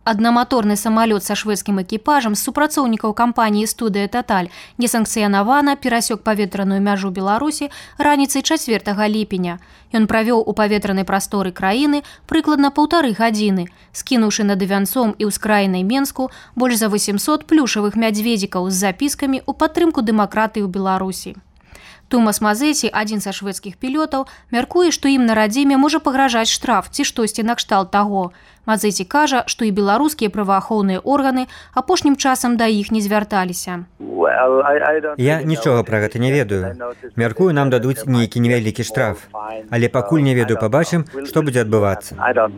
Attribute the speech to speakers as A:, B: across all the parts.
A: Аднаматорны самалёт са шведскім экіпажам з супрацоўнікаў кампаніі «Студыя Таталь» несанкцыянавана перасек паветраную мяжу Беларусі раніцай 4 ліпеня. Ён правёў у паветранай прасторы краіны прыкладна 1,5 гадзіны, скінуўшы над Івянцом і ўскраінай Менску больш за 800 плюшавых мядзведзікаў з запіскамі ў падтрымку дэмакратыі ў Беларусі. Томас Мазеці, адзін са шведскіх пілётаў, мяркуе, што ім на радзіме можа пагражаць штраф ці штосьці накшталт таго. Мазеці кажа, што і беларускія праваахоўныя органы апошнім часам да іх не звярталіся.
B: Я нічога пра гэта не ведаю. Мяркую, нам дадуць нейкі невялікі штраф. Але пакуль не ведаю, пабачым, што будзе адбывацца.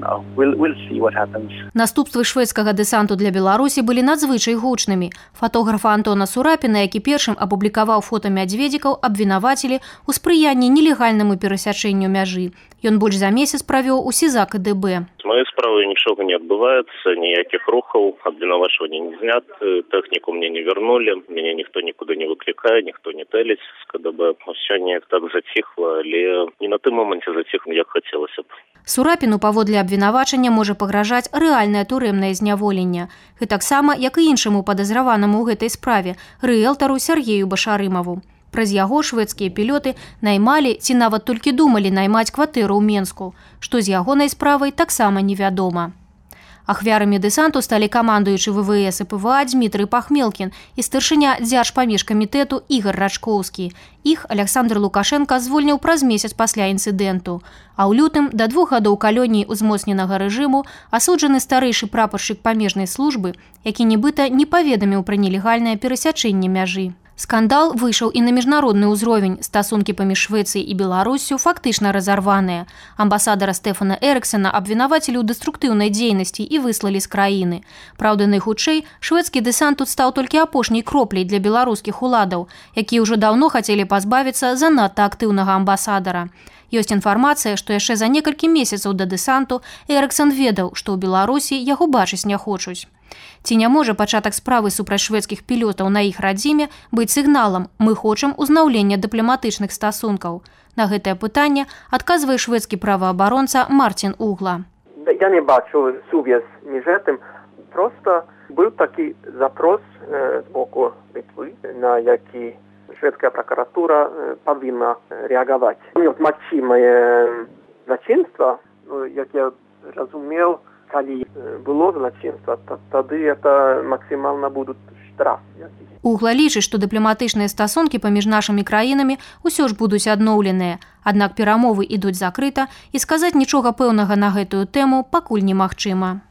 A: Наступствы шведскага дэсанту для Беларусі былі надзвычай гучнымі. Фотографа Антона Сурапіна, які першым апублікаваў фота мядзведзікаў, абвінавацілі ў спрыянні нелегальнаму перасячэнню мяжы. Ён больш за месяц правёў у СІЗА КДБ.
C: З моей справы нічога не адбываецца, ніякіх рухаў, абвінавачвання не знят, тэхніку мне не вернули, мяне ніхто нікуды не выклікае, ніхто не тэліць з КДБ. Усё неяк так заціхла, але не на тым моманце заціхла, як хацелася б.
A: Сурапіну паводле абвінавачання можа пагражаць рэальнае турэмнае зняволенне. Гэтаксама, як і іншаму падазраванаму ў гэтай справе, рыэлтару Сергею Башарымаву. Праз яго шведскія пілёты наймалі ці нават толькі думалі наймаць кватэру ў Менску, што з ягонай справай таксама невядома. Ахвярамі дэсанту сталі камандуючы ВВС і ПВА Дмітрый Пахмелкін і старшыня дзяржпамежкамітэту Ігор Рачкоўскі. Іх Александр Лукашенка звольніў праз месяц пасля інцыдэнту. А ў лютым да 2 гадоў калоніі ўзмоцненага рэжыму асуджаны старэйшы прапаршчык памежнай службы, які нібыта не паведаміў пра нелегальнае перасячэнне мяжы. Скандал выйшаў і на міжнародны ўзровень. Стасункі паміж Швецыяй і Беларуссю фактычна разарваныя. Амбасадара Стэфана Эрыксена абвінавацілі ў дэструктыўнай дзейнасці і выслалі з краіны. Праўда, найхутчэй, шведскі дэсант тут стаў толькі апошняй кропляй для беларускіх уладаў, якія ўжо даўно хацелі пазбавіцца занадта актыўнага амбасадара. Ёсць інфармацыя, што яшчэ за некалькі месяцаў да дэсанту Эрыксэн ведаў, што ў Беларусі яго бачыць не хочуць. Ці не можа пачатак справы супраць шведскіх пілётаў на іх радзіме быць сігналам «Мы хочам узнаўлення дыпламатычных стасункаў»? На гэтае пытанне адказвае шведскі праваабаронца Мартін Угла.
D: Я не бачу сувязь між гэтым. Просто быў такі запрос з боку Літвы, на які шведская прокуратура павінна рэагаваць. Магчымае злачынства, як я разумеў, калі было злачынства, тады это максімальна будуць штраф.
A: Угла лічыць, што дыпламатычныя стасункі паміж нашымі краінамі ўсё ж будуць адноўленыя. Аднак перамовы ідуць закрыта, і сказаць нічога пэўнага на гэтую тэму пакуль немагчыма.